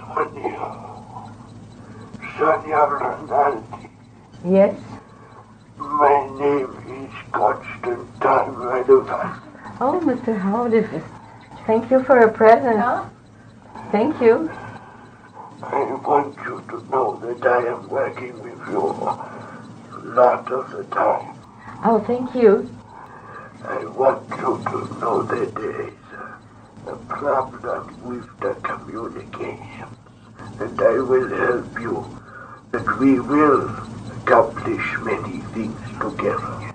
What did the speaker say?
Sonia Rinaldi. Yes? My name is Constantine Radovan. Oh, Mr. Howard, thank you for a present. Huh? Thank you. I want you to know that I am working with you a lot of the time. Oh, thank you. I want you to know that there is a problem with the communication, and I will help you, that we will accomplish many things together.